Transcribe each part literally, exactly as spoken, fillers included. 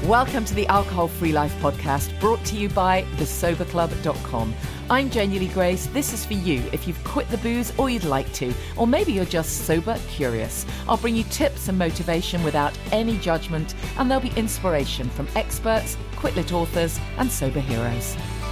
Welcome to the Alcohol Free Life podcast, brought to you by the sober club dot com. I'm Genuinely Grace. This is for you if you've quit the booze or you'd like to, or maybe you're just sober curious. I'll bring you tips and motivation without any judgment, and there'll be inspiration from experts, quit-lit authors, and sober heroes.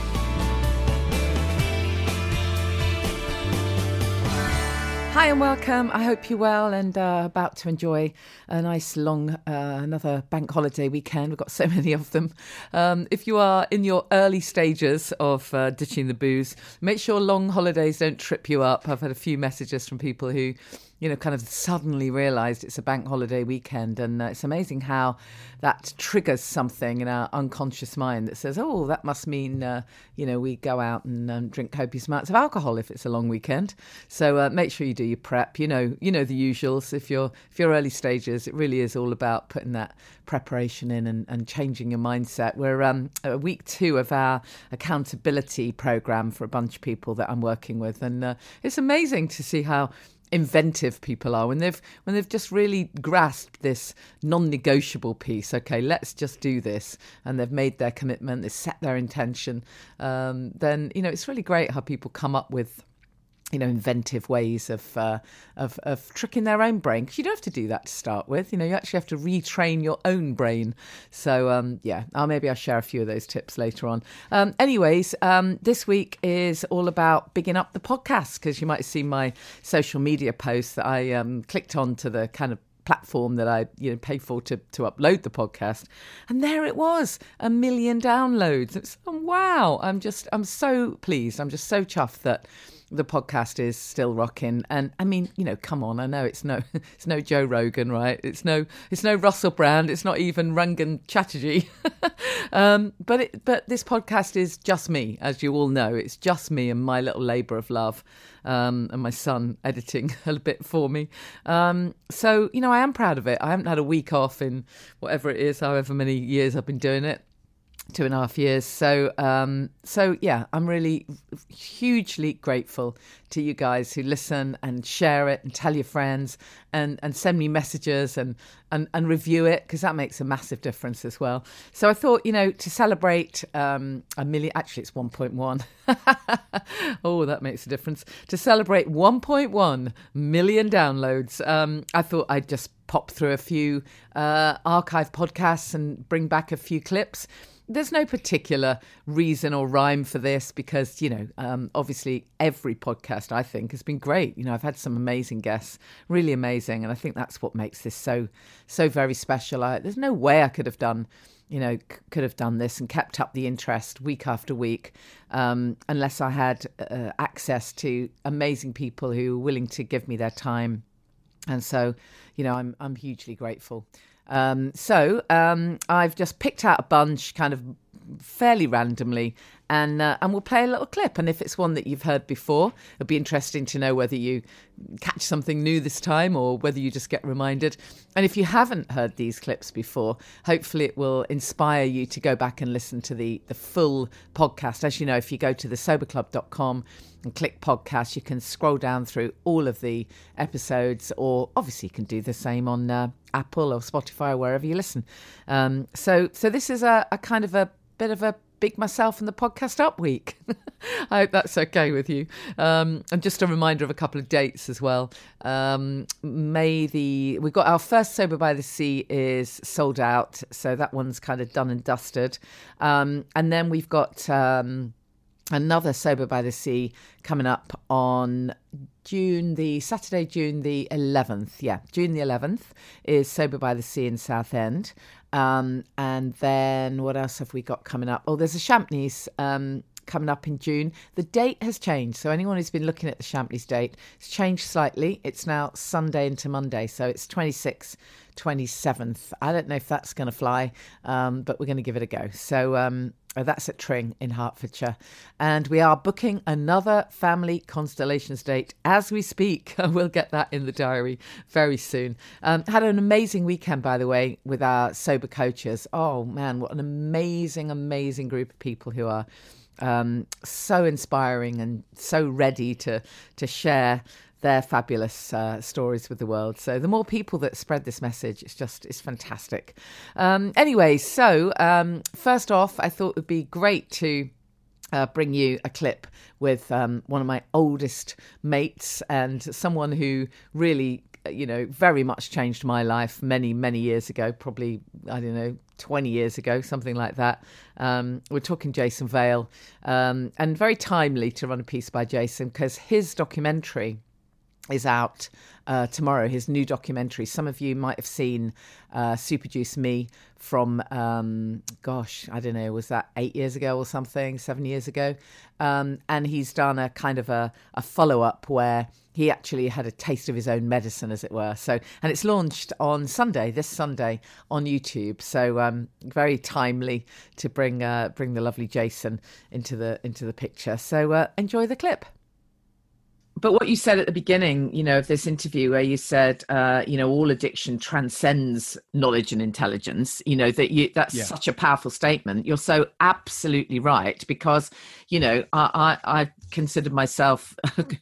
Hi and welcome. I hope you're well and uh, about to enjoy a nice long, uh, another bank holiday weekend. We've got so many of them. Um, if you are in your early stages of uh, ditching the booze, make sure long holidays don't trip you up. I've had a few messages from people who, you know, kind of suddenly realised it's a bank holiday weekend, and uh, it's amazing how that triggers something in our unconscious mind that says, oh, that must mean, uh, you know, we go out and um, drink copious amounts of alcohol if it's a long weekend. So uh, make sure you do your prep. You know, you know the usuals. If you're if you're early stages, it really is all about putting that preparation in and, and changing your mindset. We're um, at week two of our accountability program for a bunch of people that I'm working with, and uh, it's amazing to see how inventive people are when they've when they've just really grasped this non-negotiable piece. Okay, let's just do this, and they've made their commitment, they've set their intention. Um, then you know it's really great how people come up with, you know, inventive ways of uh, of of tricking their own brain, because you don't have to do that to start with. You know, you actually have to retrain your own brain. So um, yeah, I'll, maybe I'll share a few of those tips later on. Um, anyways, um, this week is all about bigging up the podcast, because you might have seen my social media posts that I um, clicked on to the kind of platform that I, you know, pay for to, to upload the podcast, and there it was, a million downloads. It's oh, wow! I'm just I'm so pleased. I'm just so chuffed that the podcast is still rocking. And I mean, you know, come on, I know it's no it's no Joe Rogan, right? It's no it's no Russell Brand, it's not even Rangan Chatterjee. um, but it, but this podcast is just me, as you all know. It's just me and my little labour of love, um, and my son editing a bit for me. Um, so, you know, I am proud of it. I haven't had a week off in whatever it is, however many years I've been doing it. Two and a half years. So, um, so yeah, I'm really hugely grateful to you guys who listen and share it and tell your friends and, and send me messages and, and, and review it, because that makes a massive difference as well. So I thought, you know, to celebrate um, a million, actually it's one point one. Oh, that makes a difference. To celebrate one point one million downloads, um, I thought I'd just pop through a few uh, archive podcasts and bring back a few clips. There's no particular reason or rhyme for this, because, you know, um, obviously every podcast I think has been great. You know, I've had some amazing guests, really amazing. And I think that's what makes this so, so very special. I, there's no way I could have done, you know, c- could have done this and kept up the interest week after week um, unless I had uh, access to amazing people who were willing to give me their time. And so, you know, I'm I'm hugely grateful. Um, so um, I've just picked out a bunch kind of fairly randomly, and uh, and we'll play a little clip. And if it's one that you've heard before, it'll be interesting to know whether you catch something new this time or whether you just get reminded. And if you haven't heard these clips before, hopefully it will inspire you to go back and listen to the, the full podcast. As you know, if you go to the sober club dot com and click podcast, you can scroll down through all of the episodes, or obviously you can do the same on uh, Apple or Spotify or wherever you listen. Um, so so this is a, a kind of a bit of a big myself and the podcast up week. I hope that's okay with you. Um, and just a reminder of a couple of dates as well. Um, May the we've got our first Sober by the Sea is sold out, so that one's kind of done and dusted. Um, and then we've got um, another Sober by the Sea coming up on June the Saturday, June the eleventh. Yeah, June the eleventh is Sober by the Sea in Southend. Um, and then what else have we got coming up? Oh, there's a Champneys um, coming up in June. The date has changed. So anyone who's been looking at the Champneys date, it's changed slightly. It's now Sunday into Monday. So it's twenty-sixth, twenty-seventh. I don't know if that's going to fly, um, but we're going to give it a go. So um, that's at Tring in Hertfordshire. And we are booking another family constellations date as we speak. We'll get that in the diary very soon. Um, had an amazing weekend, by the way, with our sober coaches. Oh, man, what an amazing, amazing group of people who are um, so inspiring and so ready to to share their fabulous uh, stories with the world. So the more people that spread this message, it's just, it's fantastic. Um, anyway, so um, first off, I thought it would be great to Uh, bring you a clip with um, one of my oldest mates and someone who really, you know, very much changed my life many, many years ago, probably, I don't know, twenty years ago, something like that. Um, we're talking Jason Vale, um, and very timely to run a piece by Jason because his documentary is out uh, tomorrow, his new documentary. Some of you might have seen uh, Super Juice Me from, um, gosh, I don't know, was that eight years ago or something, seven years ago? Um, and he's done a kind of a, a follow-up where he actually had a taste of his own medicine, as it were. So, and it's launched on Sunday, this Sunday, on YouTube. So, um, very timely to bring uh, bring the lovely Jason into the into the picture. So, uh, enjoy the clip. But what you said at the beginning, you know, of this interview where you said, uh, you know, all addiction transcends knowledge and intelligence, you know, that you, that's yeah. such a powerful statement. You're so absolutely right, because, you know, I, I, I considered myself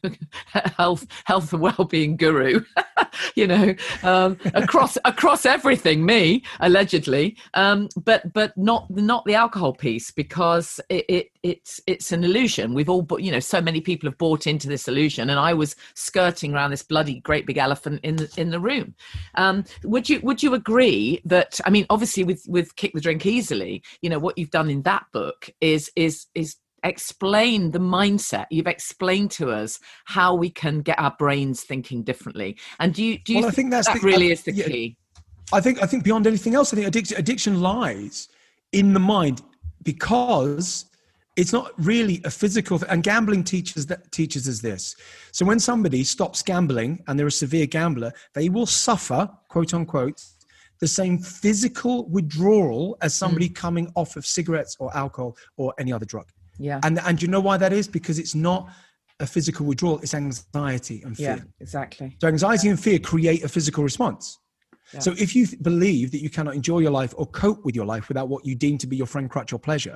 a health, health and well-being guru, you know, um, across, across everything, me, allegedly, um, but, but not, not the alcohol piece, because it, it, it's, it's an illusion. We've all, you know, so many people have bought into this illusion. And I was skirting around this bloody great big elephant in the, in the room. Um, would you would you agree that, I mean, obviously with, with Kick the Drink Easily, you know, what you've done in that book is is is explain the mindset. You've explained to us how we can get our brains thinking differently. And do you do you well, think, I think that's that the, really I, is the yeah, key? I think I think beyond anything else, I think addiction, addiction lies in the mind, because it's not really a physical th- and gambling teaches that teaches us this. So when somebody stops gambling and they're a severe gambler, they will suffer, quote unquote, the same physical withdrawal as somebody mm. coming off of cigarettes or alcohol or any other drug. Yeah. And and you know why that is? Because it's not a physical withdrawal, it's anxiety and fear. Yeah, exactly. So anxiety and fear create a physical response. Yeah. So if you th- believe that you cannot enjoy your life or cope with your life without what you deem to be your friend, crutch, or pleasure,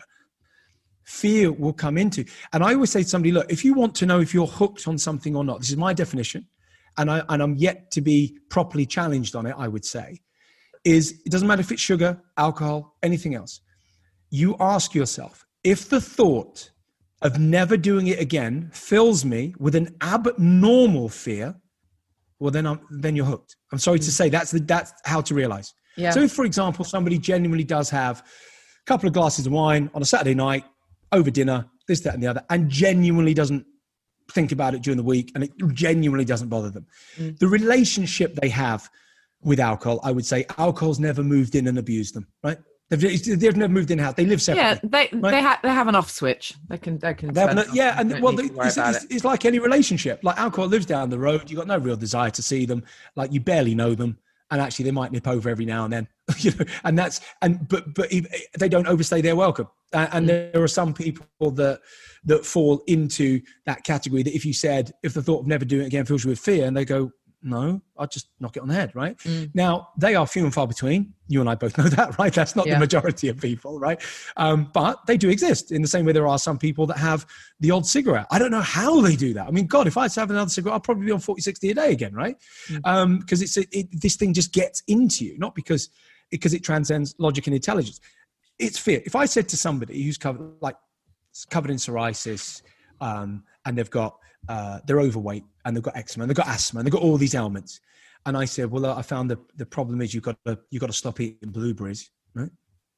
fear will come into. And I always say to somebody, look, if you want to know if you're hooked on something or not, this is my definition, and, I, and I'm yet to be properly challenged on it, I would say, is it doesn't matter if it's sugar, alcohol, anything else. You ask yourself, if the thought of never doing it again fills me with an abnormal fear, well, then I'm, then you're hooked. I'm sorry to say, that's the, that's how to realize. Yeah. So if, for example, somebody genuinely does have a couple of glasses of wine on a Saturday night, over dinner, this, that, and the other, and genuinely doesn't think about it during the week, and it genuinely doesn't bother them. Mm. The relationship they have with alcohol, I would say alcohol's never moved in and abused them, right? They've, they've never moved in house. They live separately. Yeah, they right? they, ha- they have an off switch. They can they can. They have an, yeah, and well, it's, it's, it's like any relationship. Like alcohol lives down the road. You've got no real desire to see them. Like you barely know them, and actually they might nip over every now and then. You know, and that's and but but they don't overstay their welcome. Uh, and mm. there are some people that that fall into that category. That if you said, if the thought of never doing it again fills you with fear, and they go, no, I'll just knock it on the head, right? Mm. Now, they are few and far between. You and I both know that, right? That's not yeah. the majority of people, right? Um, but they do exist in the same way there are some people that have the odd cigarette. I don't know how they do that. I mean, God, if I had to have another cigarette, I'll probably be on forty, sixty a day again, right? Because mm. um, it's it, this thing just gets into you, not because, because it transcends logic and intelligence. It's fear. If I said to somebody who's covered, like covered in psoriasis, um, and they've got, uh, they're overweight and they've got eczema and they've got asthma and they've got all these ailments. And I said, well, I found the, the problem is you've got to, you've got to stop eating blueberries, right?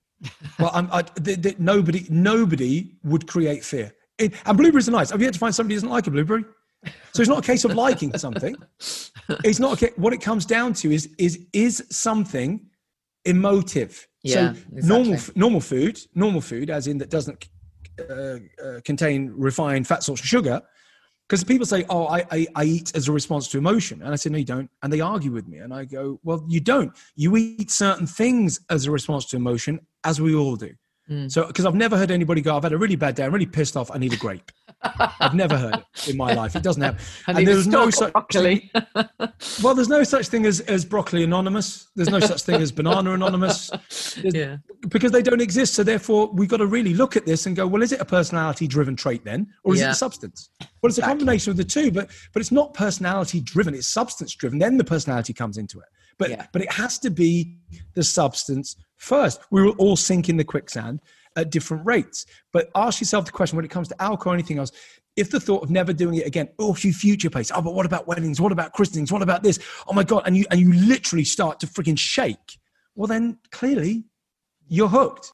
Well, I'm, I, the, the, nobody, nobody would create fear. It, and blueberries are nice. I've yet to find somebody who doesn't like a blueberry. So it's not a case of liking something. It's not a case, what it comes down to is, is, is something emotive. Yeah, so exactly. normal, normal food, normal food, as in that doesn't uh, uh, contain refined fat, salt, and sugar. Because people say, oh, I, I, I eat as a response to emotion. And I say, no, you don't. And they argue with me. And I go, well, you don't. You eat certain things as a response to emotion, as we all do. Mm. So, because I've never heard anybody go, I've had a really bad day, I'm really pissed off, I need a grape. I've never heard it in my life. It doesn't happen. And, and there's no such broccoli. Well, there's no such thing as, as broccoli anonymous. There's no such thing as banana anonymous. Yeah. Because they don't exist. So therefore, we've got to really look at this and go, well, is it a personality-driven trait then? Or is yeah. it a substance? Well, it's exactly. a combination of the two, but but it's not personality-driven. It's substance-driven. Then the personality comes into it. But yeah. but it has to be the substance first. We will all sink in the quicksand at different rates. But ask yourself the question when it comes to alcohol or anything else, if the thought of never doing it again, oh, you future pace, oh, but what about weddings? What about christenings? What about this? Oh my God. And you, and you literally start to freaking shake. Well, then clearly you're hooked.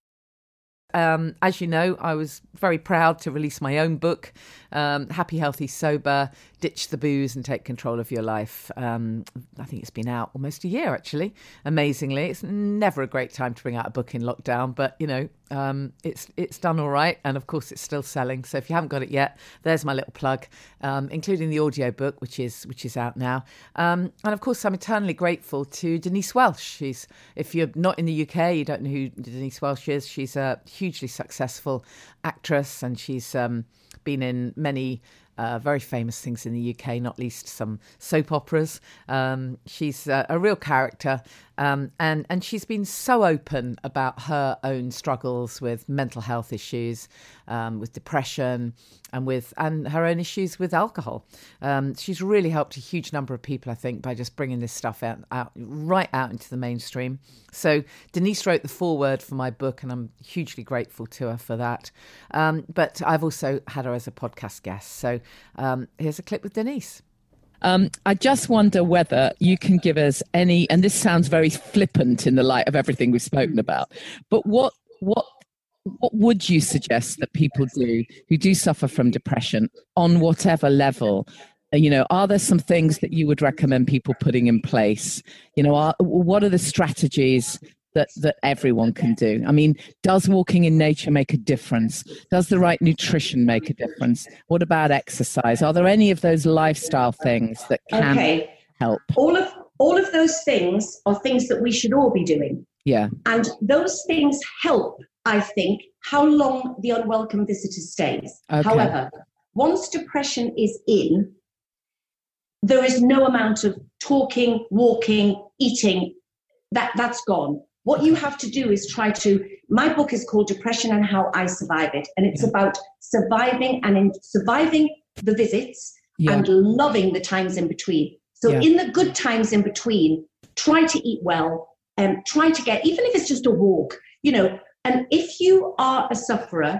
Um, as you know, I was very proud to release my own book, um, Happy, Healthy, Sober, Ditch the Booze and Take Control of Your Life. Um, I think it's been out almost a year, actually, amazingly. It's never a great time to bring out a book in lockdown, but, you know, um, it's it's done all right. And, of course, it's still selling. So if you haven't got it yet, there's my little plug, um, including the audio book, which is which is out now. Um, and, of course, I'm eternally grateful to Denise Welch. She's, if you're not in the U K, you don't know who Denise Welch is. She's a hugely successful actress, and she's um, been in many uh, very famous things in the U K, not least some soap operas. Um, she's uh, a real character, um, and and she's been so open about her own struggles with mental health issues, um, with depression, and with and her own issues with alcohol. Um, she's really helped a huge number of people, I think, by just bringing this stuff out, out right out into the mainstream. So Denise wrote the foreword for my book, and I'm hugely grateful to her for that. Um, but I've also had her as a podcast guest. So um, here's a clip with Denise. Um, I just wonder whether you can give us any, and this sounds very flippant in the light of everything we've spoken about, but what what what would you suggest that people do who do suffer from depression on whatever level? You know, are there some things that you would recommend people putting in place? You know, are, what are the strategies that, that everyone can do? I mean, does walking in nature make a difference? Does the right nutrition make a difference? What about exercise? Are there any of those lifestyle things that can okay. help? All of all of those things are things that we should all be doing. Yeah. And those things help, I think, how long the unwelcome visitor stays. Okay. However, once depression is in, there is no amount of talking, walking, eating, that, that's gone. What you have to do is try to, my book is called Depression and How I Survive It. And it's yeah. about surviving and in, surviving the visits yeah. and loving the times in between. So yeah. in the good times in between, try to eat well and try to get, even if it's just a walk, you know, and if you are a sufferer,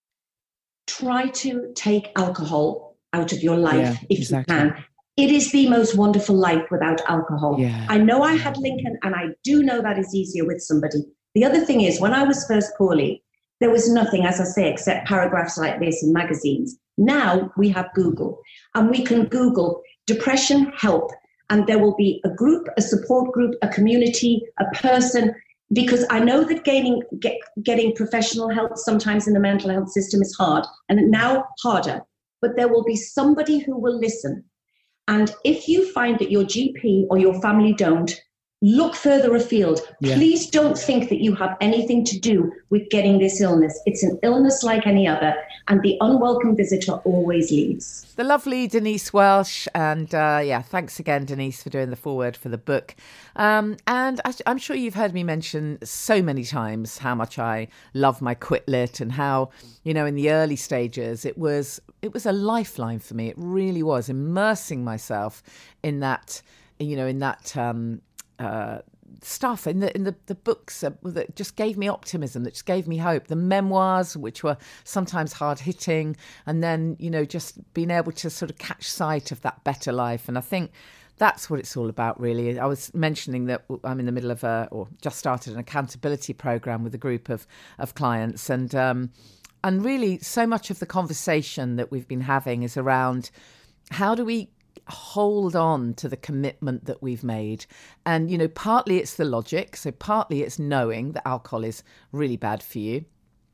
try to take alcohol out of your life yeah, if exactly. you can. It is the most wonderful life without alcohol. Yeah. I know I had Lincoln, and I do know that is easier with somebody. The other thing is, when I was first poorly, there was nothing, as I say, except paragraphs like this in magazines. Now we have Google, and we can Google depression help, and there will be a group, a support group, a community, a person, because I know that gaining, get, getting professional help sometimes in the mental health system is hard, and now harder, but there will be somebody who will listen. And if you find that your G P or your family don't, look further afield. Yeah. Please don't think that you have anything to do with getting this illness. It's an illness like any other, and the unwelcome visitor always leaves. The lovely Denise Welch. And uh, yeah, thanks again, Denise, for doing the foreword for the book. Um, and I'm sure you've heard me mention so many times how much I love my Quit Lit, and how, you know, in the early stages, it was it was a lifeline for me. It really was, immersing myself in that, you know, in that um, uh, stuff, in the in the, the books uh, that just gave me optimism, that just gave me hope. The memoirs, which were sometimes hard hitting, and then, you know, just being able to sort of catch sight of that better life. And I think that's what it's all about, really. I was mentioning that I'm in the middle of a, or just started an accountability program with a group of, of clients. And, um, and really so much of the conversation that we've been having is around how do we hold on to the commitment that we've made. And, you know, partly it's the logic. So partly it's knowing that alcohol is really bad for you.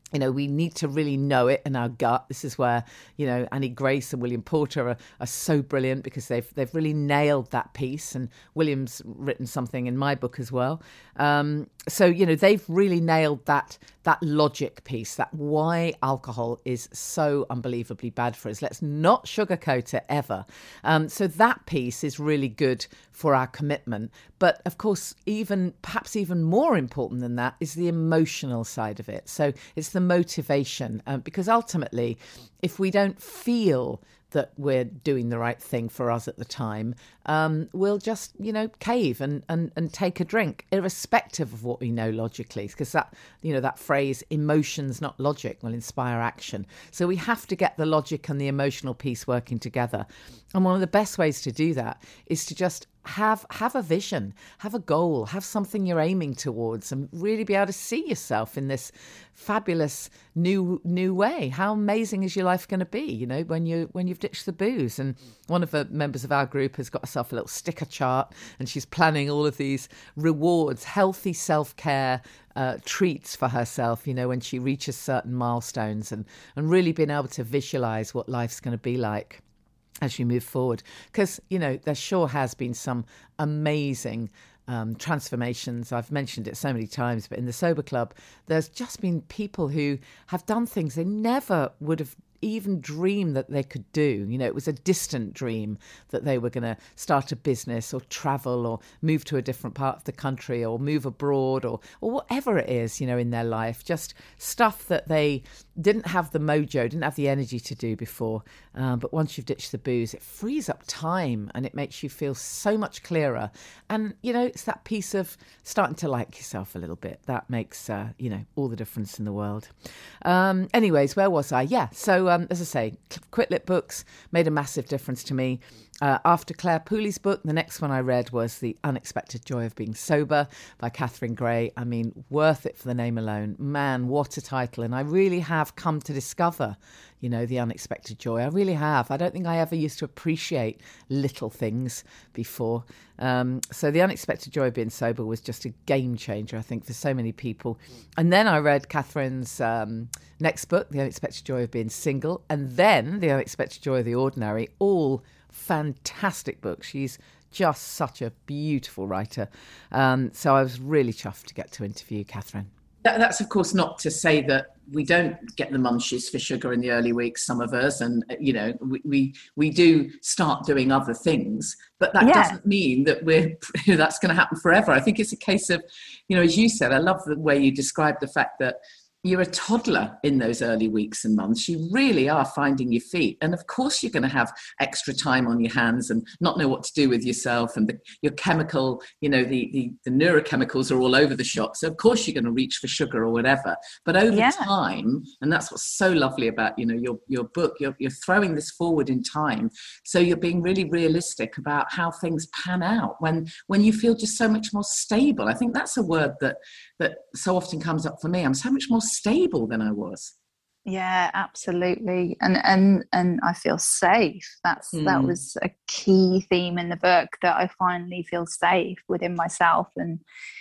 You know, we need to really know it in our gut. This is where, you know, Annie Grace and William Porter are, are so brilliant, because they've they've really nailed that piece. And William's written something in my book as well. Um, so, you know, they've really nailed that that logic piece, that why alcohol is so unbelievably bad for us. Let's not sugarcoat it ever. Um, so that piece is really good for our commitment. But of course, even perhaps even more important than that is the emotional side of it. So it's the motivation, um, because ultimately, if we don't feel that we're doing the right thing for us at the time, um, we'll just, you know, cave and, and, and take a drink, irrespective of what we know logically, because that, you know, that phrase, emotions, not logic, will inspire action. So we have to get the logic and the emotional piece working together. And one of the best ways to do that is to just have have a vision, have a goal, have something you're aiming towards, and really be able to see yourself in this fabulous new new way. How amazing is your life going to be, you know, when you when you've ditched the booze? And one of the members of our group has got herself a little sticker chart, and she's planning all of these rewards, healthy self-care uh, treats for herself, you know, when she reaches certain milestones, and and really being able to visualize what life's going to be like as you move forward. Because, you know, there sure has been some amazing um, transformations. I've mentioned it so many times, but in the Sober Club, there's just been people who have done things they never would have even dream that they could do. You know, it was a distant dream that they were going to start a business or travel or move to a different part of the country or move abroad or or whatever it is, you know, in their life. Just stuff that they didn't have the mojo, didn't have the energy to do before. Um, but once you've ditched the booze, it frees up time and it makes you feel so much clearer. And, you know, it's that piece of starting to like yourself a little bit. That makes, uh, you know, all the difference in the world. Um, anyways, where was I? Yeah, so um, as I say, Quit Lit books made a massive difference to me. Uh, after Claire Pooley's book, the next one I read was The Unexpected Joy of Being Sober by Catherine Gray. I mean, worth it for the name alone. Man, what a title. And I really have come to discover, you know, the unexpected joy. I really have. I don't think I ever used to appreciate little things before. Um, so The Unexpected Joy of Being Sober was just a game changer, I think, for so many people. And then I read Catherine's um, next book, The Unexpected Joy of Being Single, and then The Unexpected Joy of the Ordinary, all fantastic books. She's just such a beautiful writer. Um, so I was really chuffed to get to interview Catherine. That, that's, of course, not to say that we don't get the munchies for sugar in the early weeks, some of us, and, you know, we we, we do start doing other things, but that yeah. doesn't mean that we're that's going to happen forever. I think it's a case of, you know, as you said, I love the way you described the fact that you're a toddler in those early weeks and months. You really are finding your feet. And of course, you're going to have extra time on your hands and not know what to do with yourself. And the, your chemical, you know, the, the, the neurochemicals are all over the shop. So of course, you're going to reach for sugar or whatever. But over yeah. time, and that's what's so lovely about, you know, your, your book, you're, you're throwing this forward in time. So you're being really realistic about how things pan out when, when you feel just so much more stable. I think that's a word that, that so often comes up for me. I'm so much more stable than I was. Yeah, absolutely. And and and I feel safe. That's mm. that was a key theme in the book, that I finally feel safe within myself and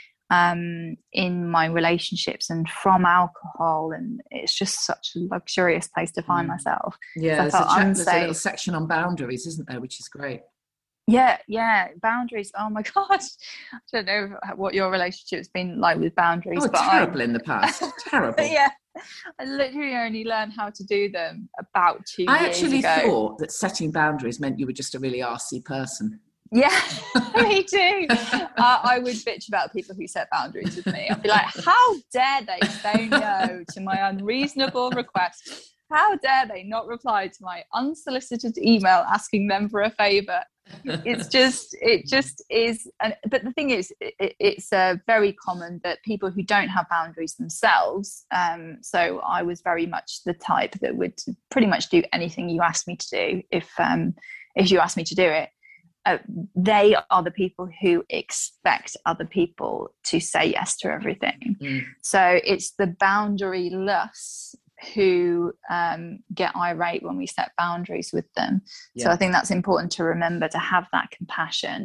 um in my relationships and from alcohol, and it's just such a luxurious place to find mm. myself. Yeah, there's a, cha- there's a little section on boundaries, isn't there, which is great. Yeah, yeah, boundaries. Oh my gosh, I don't know what your relationship's been like with boundaries. Oh, but terrible I, in the past. Terrible. Yeah, I literally only learned how to do them about two I years actually ago. thought that setting boundaries meant you were just a really arsey person. Yeah, me too. uh, I would bitch about people who set boundaries with me. I'd be like, how dare they say no to my unreasonable request? How dare they not reply to my unsolicited email asking them for a favour? It's just, it just is. And but the thing is, it, it's uh, very common that people who don't have boundaries themselves. Um, so I was very much the type that would pretty much do anything you asked me to do if um, if you asked me to do it. Uh, they are the people who expect other people to say yes to everything. Mm. So it's the boundaryless who um, get irate when we set boundaries with them. Yeah. So I think that's important to remember, to have that compassion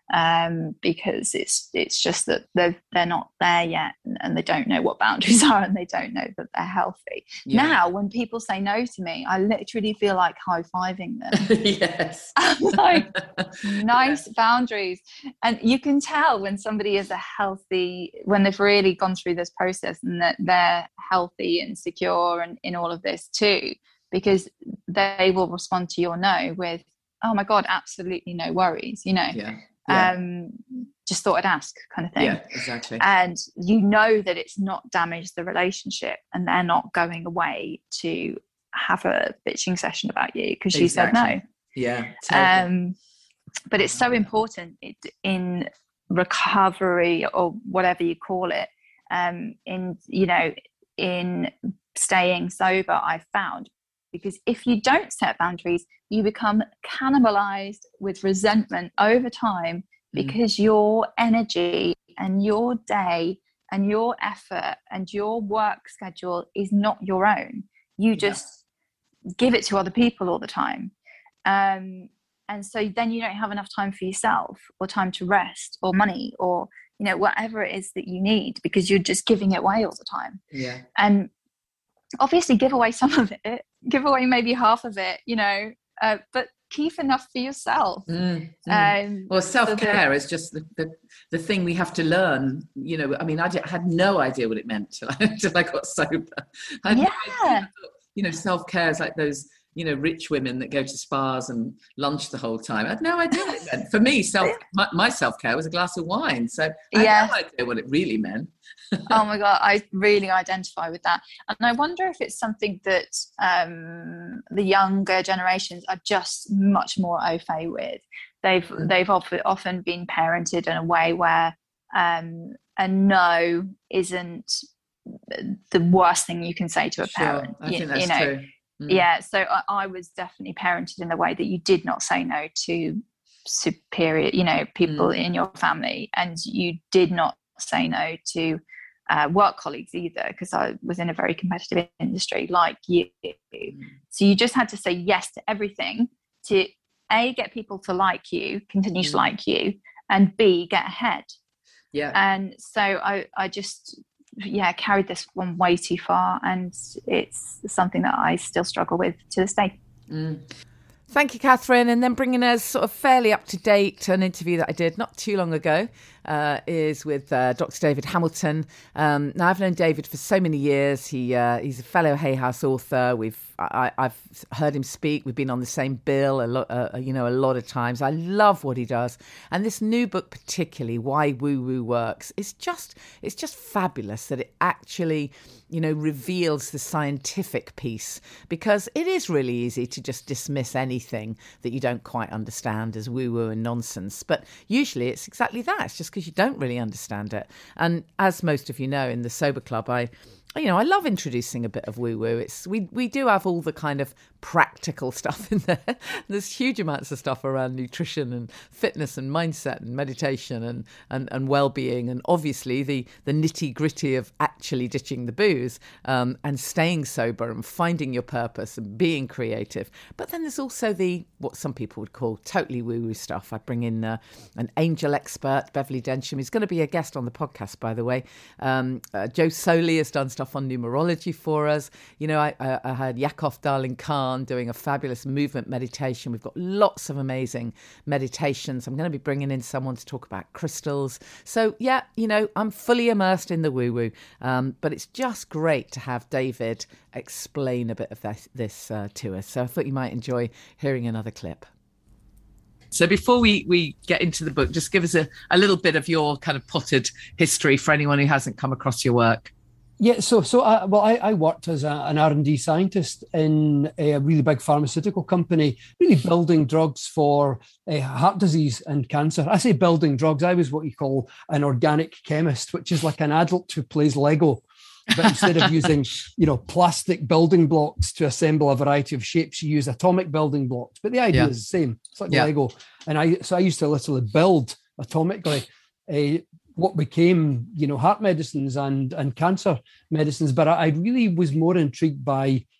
um, because it's it's just that they're, they're not there yet, and, and they don't know what boundaries are, and they don't know that they're healthy. Yeah. Now, when people say no to me, I literally feel like high-fiving them. Yes. Like, nice boundaries. And you can tell when somebody is a healthy, when they've really gone through this process, and that they're healthy and secure and in all of this too, because they will respond to your no with, oh my God, absolutely no worries, you know. Yeah. Yeah. Um, just thought I'd ask, kind of thing. Yeah, exactly. And you know that it's not damaged the relationship, and they're not going away to have a bitching session about you because you exactly. said no. Yeah. Totally. Um, but it's so important in recovery, or whatever you call it, um, in, you know, in staying sober, I've found. Because if you don't set boundaries, you become cannibalized with resentment over time, because mm. your energy and your day and your effort and your work schedule is not your own. You just yeah. give it to other people all the time. Um, and so then you don't have enough time for yourself, or time to rest, or money, or, you know, whatever it is that you need, because you're just giving it away all the time. Yeah. And obviously give away some of it, give away maybe half of it, you know, uh, but keep enough for yourself. Mm, mm. Um, well, self-care is just the, the, the thing we have to learn, you know. I mean, I, did, I had no idea what it meant till I, till I got sober. I yeah. I thought, you know, self-care is like those, you know, rich women that go to spas and lunch the whole time. I had no idea what it meant. For me, self my, my self-care was a glass of wine. So I yeah. had no idea what it really meant. Oh my God, I really identify with that. And I wonder if it's something that um, the younger generations are just much more au fait with. They've, mm. they've often, often been parented in a way where um, a no isn't the worst thing you can say to a sure. parent. I you, think that's you know, true. Mm. Yeah, so I, I was definitely parented in the way that you did not say no to superior, you know, people mm. in your family, and you did not say no to uh, work colleagues either, because I was in a very competitive industry like you. Mm. So you just had to say yes to everything to A, get people to like you, continue mm. to like you, and B, get ahead. Yeah. And so I, I just... yeah, carried this one way too far, and it's something that I still struggle with to this day. Mm. Thank you, Catherine. And then bringing us sort of fairly up to date, an interview that I did not too long ago uh, is with uh, Doctor David Hamilton. Um, now, I've known David for so many years. He uh, he's a fellow Hay House author. We've I, I've heard him speak. We've been on the same bill a lot, uh, you know, a lot of times. I love what he does, and this new book, particularly, Why Woo Woo Works, is just it's just fabulous that it actually, you know, reveals the scientific piece, because it is really easy to just dismiss anything that you don't quite understand as woo-woo and nonsense. But usually it's exactly that. It's just because you don't really understand it. And as most of you know, in the Sober Club, I you know, I love introducing a bit of woo-woo. It's we we do have all the kind of practical stuff in there. There's huge amounts of stuff around nutrition and fitness and mindset and meditation and and, and well-being, and obviously the the nitty-gritty of actually ditching the booze um, and staying sober and finding your purpose and being creative. But then there's also the what some people would call totally woo-woo stuff. I bring in uh, an angel expert, Beverly Densham, who's going to be a guest on the podcast, by the way. Um, uh, Joe Soley has done stuff on numerology for us. You know, I, I, I had Yakov Darling Khan doing a fabulous movement meditation. We've got lots of amazing meditations. I'm going to be bringing in someone to talk about crystals. So yeah, you know, I'm fully immersed in the woo-woo, um, but it's just great to have David explain a bit of this, this uh, to us. So I thought you might enjoy hearing another clip. So before we, we get into the book, just give us a, a little bit of your kind of potted history for anyone who hasn't come across your work. Yeah, so so I, well, I, I worked as a, an R and D scientist in a really big pharmaceutical company, really building drugs for uh, heart disease and cancer. I say building drugs. I was what you call an organic chemist, which is like an adult who plays Lego. But instead of using, you know, plastic building blocks to assemble a variety of shapes, you use atomic building blocks. But the idea yeah. is the same. It's like yeah. Lego. And I so I used to literally build atomically a what became, you know, heart medicines and, and cancer medicines. But I, I really was more intrigued by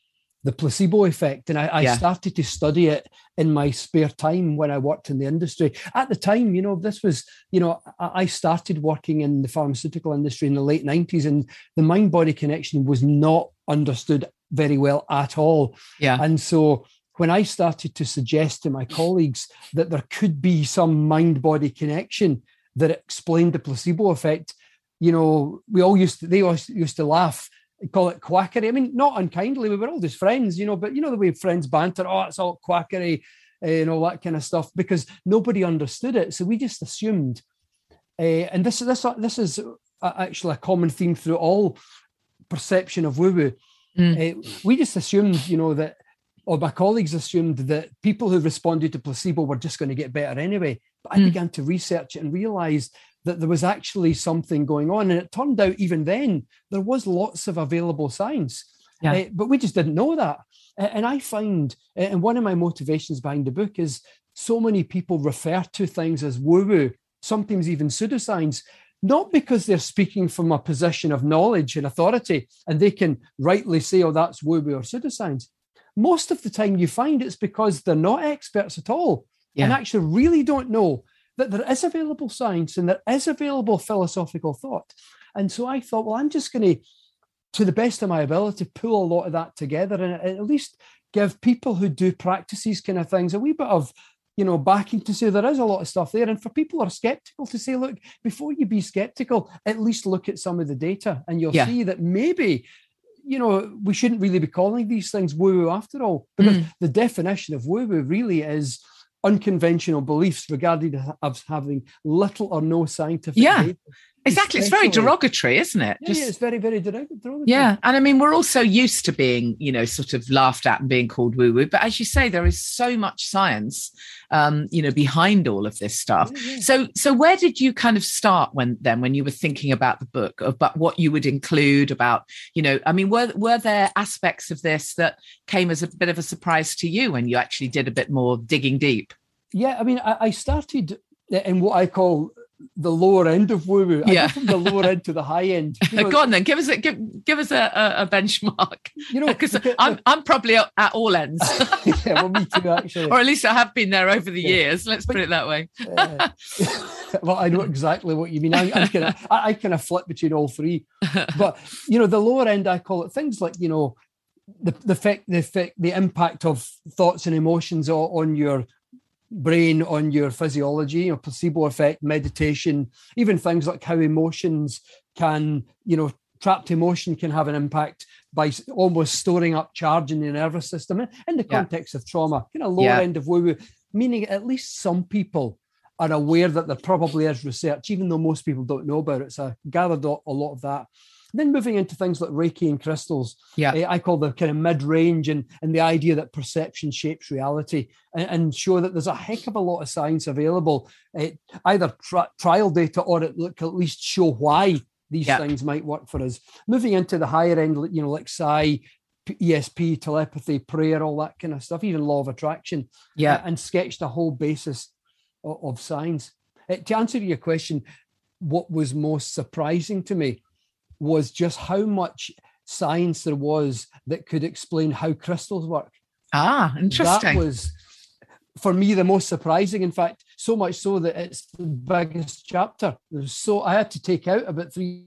the placebo effect. And I, I yeah. started to study it in my spare time when I worked in the industry. At the time, you know, this was, you know, I started working in the pharmaceutical industry in the late nineties, and the mind-body connection was not understood very well at all. Yeah. And so when I started to suggest to my colleagues that there could be some mind-body connection that explained the placebo effect, you know, we all used to, they all used to laugh, call it quackery. I mean, not unkindly, we were all just friends, you know, but you know the way friends banter, oh, it's all quackery, uh, and all that kind of stuff, because nobody understood it. So we just assumed, uh, and this, this, this is actually a common theme through all perception of woo-woo. Mm. Uh, we just assumed, you know, that, or my colleagues assumed that people who responded to placebo were just going to get better anyway. But I mm. began to research it and realized that there was actually something going on. And it turned out even then, there was lots of available science, yeah. uh, but we just didn't know that. Uh, and I find, uh, and one of my motivations behind the book is so many people refer to things as woo-woo, sometimes even pseudoscience, not because they're speaking from a position of knowledge and authority, and they can rightly say, oh, that's woo-woo or pseudoscience. Most of the time you find it's because they're not experts at all, yeah. and actually really don't know that there is available science and there is available philosophical thought. And so I thought, well, I'm just going to, to the best of my ability, pull a lot of that together and at least give people who do practice these kind of things a wee bit of, you know, backing to say there is a lot of stuff there. And for people who are skeptical to say, look, before you be skeptical, at least look at some of the data and you'll yeah. see that maybe, you know, we shouldn't really be calling these things woo-woo after all, because mm. the definition of woo-woo really is unconventional beliefs regarded as having little or no scientific yeah. data. Exactly. It's very derogatory, isn't it? Yeah, Just, yeah, it's very, very derogatory. Yeah. And I mean, we're all so used to being, you know, sort of laughed at and being called woo-woo. But as you say, there is so much science, um, you know, behind all of this stuff. Yeah, yeah. So so where did you kind of start when then, when you were thinking about the book, about what you would include about, you know, I mean, were, were there aspects of this that came as a bit of a surprise to you when you actually did a bit more digging deep? Yeah. I mean, I, I started in what I call the lower end of woo-woo. Yeah. I go from the lower end to the high end. You know, go on then, give us a give, give us a, a benchmark. You know, because I'm I'm probably at all ends. Yeah, well, me too, actually. Or at least I have been there over the yeah. years. Let's but, put it that way. uh, well, I know exactly what you mean. I, I kind of I, I kind of flip between all three. But you know, the lower end, I call it things like, you know, the the effect the effect the impact of thoughts and emotions on, on your brain, on your physiology, you know, placebo effect, meditation, even things like how emotions can, you know, trapped emotion can have an impact by almost storing up charge in the nervous system in the context yeah. of trauma, kind of lower yeah. end of woo-woo, meaning at least some people are aware that there probably is research, even though most people don't know about it. So I gathered a lot of that. Then moving into things like Reiki and crystals, yeah, I call them kind of mid-range, and, and the idea that perception shapes reality, and, and show that there's a heck of a lot of science available, uh, either tri- trial data or at, at least show why these yeah. things might work for us. Moving into the higher end, you know, like psi, E S P, telepathy, prayer, all that kind of stuff, even law of attraction, yeah, uh, and sketched a whole basis of, of science. Uh, to answer your question, what was most surprising to me was just how much science there was that could explain how crystals work. Ah, interesting. That was, for me, the most surprising. In fact, so much so that it's the biggest chapter. There's so I had to take out about three.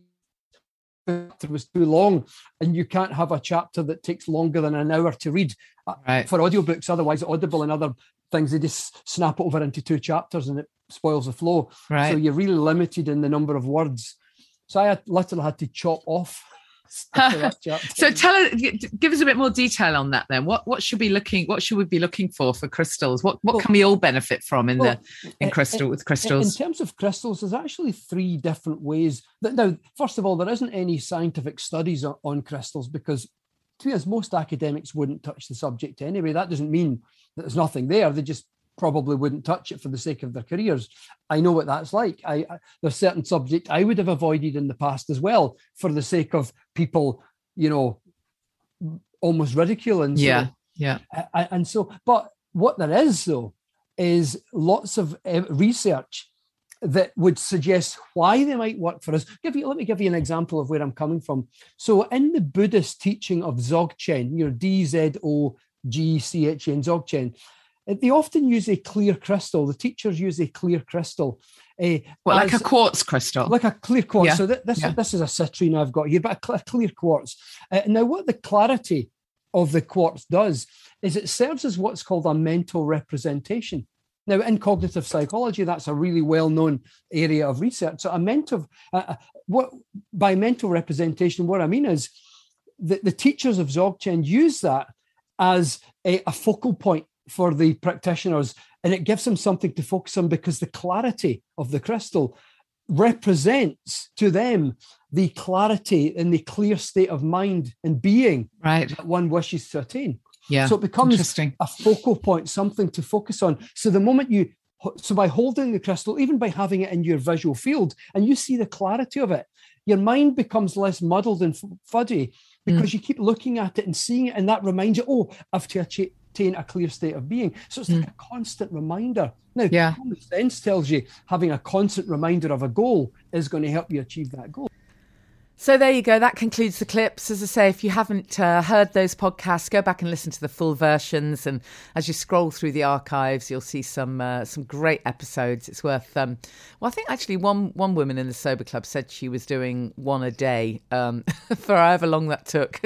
It was too long, and you can't have a chapter that takes longer than an hour to read. Right. For audiobooks, otherwise Audible and other things, they just snap it over into two chapters and it spoils the flow. Right. So you're really limited in the number of words. So I had, literally had to chop off. So tell us, give us a bit more detail on that then. What what should we looking? What should we be looking for for crystals? What what well, can we all benefit from in well, the in crystal in, with crystals? In terms of crystals, there's actually three different ways. That, now, first of all, there isn't any scientific studies on, on crystals because, to be honest, most academics wouldn't touch the subject anyway. That doesn't mean that there's nothing there. They just probably wouldn't touch it for the sake of their careers. I know what that's like. I, I there's certain subject I would have avoided in the past as well for the sake of people, you know, almost ridiculing. Yeah, so, yeah. I, and so, but what there is though is lots of uh, research that would suggest why they might work for us. Give you, let me give you an example of where I'm coming from. So in the Buddhist teaching of Dzogchen, you know, D Z O G C H E N, Dzogchen, they often use a clear crystal. The teachers use a clear crystal. Uh, well, like a quartz crystal. Like a clear quartz. Yeah. So th- this, yeah. this is a citrine I've got here, but a, cl- a clear quartz. Uh, now, what the clarity of the quartz does is it serves as what's called a mental representation. Now, in cognitive psychology, that's a really well-known area of research. So a mental, uh, what by mental representation, what I mean is that the teachers of Dzogchen use that as a, a focal point for the practitioners, and it gives them something to focus on because the clarity of the crystal represents to them the clarity and the clear state of mind and being right. that one wishes to attain. Yeah. So it becomes a focal point, something to focus on. So the moment you, so by holding the crystal, even by having it in your visual field, and you see the clarity of it, your mind becomes less muddled and fudgy because mm. you keep looking at it and seeing it, and that reminds you, oh, I've to achieve a clear state of being. So it's like mm. a constant reminder. Now, yeah. common sense tells you having a constant reminder of a goal is going to help you achieve that goal. So there you go. That concludes the clips. As I say, if you haven't uh, heard those podcasts, go back and listen to the full versions. And as you scroll through the archives, you'll see some uh, some great episodes. It's worth. Um, well, I think actually one one woman in the Sober Club said she was doing one a day um, for however long that took.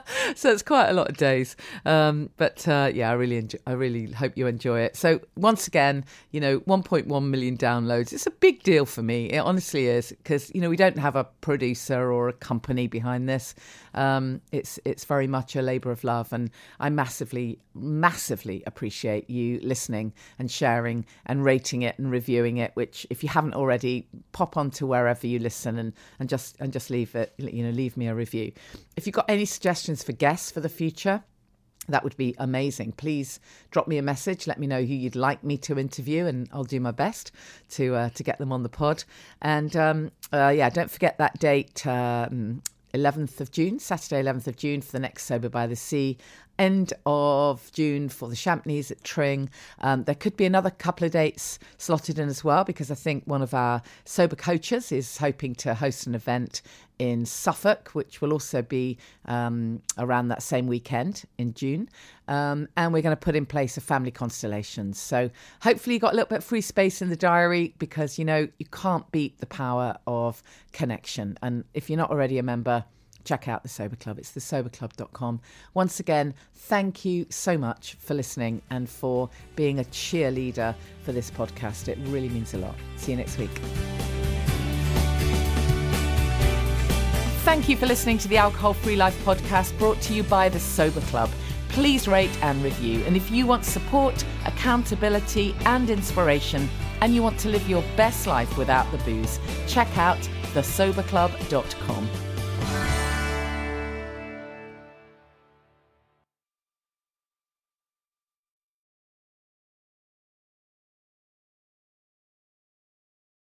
So it's quite a lot of days. Um, but uh, yeah, I really enjoy, I really hope you enjoy it. So once again, you know, one point one million downloads. It's a big deal for me. It honestly is, because you know we don't have a producer or or a company behind this. Um, it's it's very much a labour of love, and I massively, massively appreciate you listening and sharing and rating it and reviewing it. Which, if you haven't already, pop onto wherever you listen and and just and just leave it. You know, leave me a review. If you've got any suggestions for guests for the future, that would be amazing. Please drop me a message. Let me know who you'd like me to interview, and I'll do my best to uh, to get them on the pod. And um, uh, yeah, don't forget that date, um, eleventh of June, Saturday, eleventh of June for the next Sober by the Sea. End of June for the Champneys at Tring. Um, there could be another couple of dates slotted in as well, because I think one of our sober coaches is hoping to host an event in Suffolk, which will also be um, around that same weekend in June. Um, and we're going to put in place a family constellation. So hopefully you got a little bit of free space in the diary, because, you know, you can't beat the power of connection. And if you're not already a member, check out the Sober Club. It's the sober club dot com. Once again, thank you so much for listening and for being a cheerleader for this podcast. It really means a lot. See you next week. Thank you for listening to the Alcohol Free Life podcast, brought to you by the Sober Club. Please rate and review. And if you want support, accountability and inspiration, and you want to live your best life without the booze, check out the sober club dot com.